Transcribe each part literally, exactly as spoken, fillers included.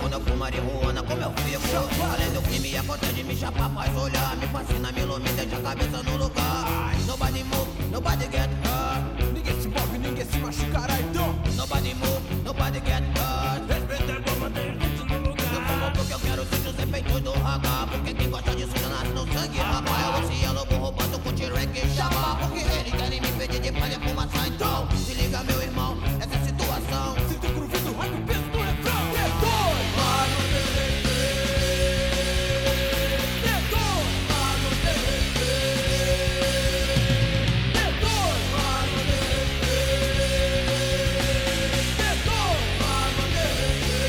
quando eu fumo marihuana, como eu fico. Além do crime, acontece de me chapar, faz olhar. Me fascina, me ilumina, deixa a cabeça no lugar. Nobody move, nobody get hurt. Ninguém se move, ninguém se machucará, então. Nobody move, nobody get hurt. Respeita a bomba, deixa no lugar. Eu fumo porque eu quero sentir os efeitos do raga. Porque quem gosta disso já nasce no sangue, rapaz. Eu esse é lobo roubando com T-Rex e chapa. Porque eles querem me pedir de palha fumaça. Então, se liga meu irmão, essa é a situação. Sinto o groove do rock, o peso do refrão. D dois, Mago D D T. D dois, Mago D D T. D dois, Mago D D T. D dois, Mago D D T.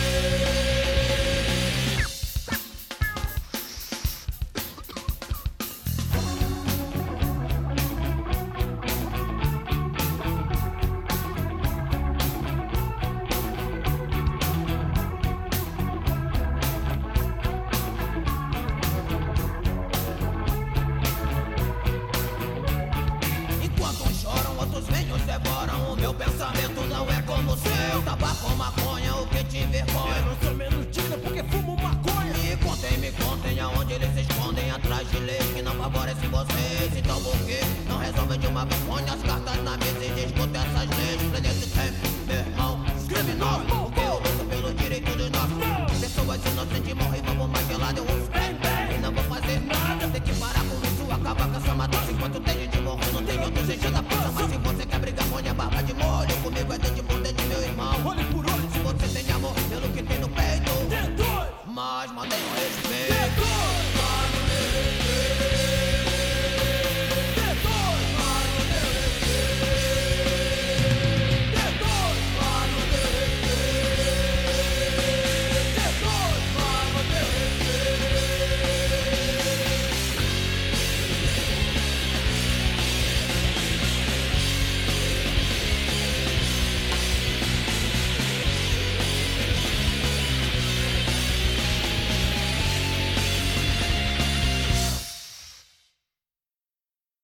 Enquanto uns choram, outros vêm e os devoram. O meu pensamento não é como o seu. Tabaco ou maconha, o que te Eu envergonha? não sou menos digno porque fumo maconha. Me contem, me contem aonde eles se escondem. Atrás de leis que não favorecem vocês. Então por que não resolvem de uma vez? Põe as cartas na mesa e discutem essas leis. Prende esse tempo, meu irmão, criminoso. Porque eu luto pelo direito dos nossos. Pessoas inocentes morrem, vamos mais gelado. Eu uso bem, bem, e não vou fazer nada. Tem que parar com isso, acabar com essa matança. Enquanto tem gente morrendo, tem outro gente da força. Mas se você quer brigar, põe a barba de molho.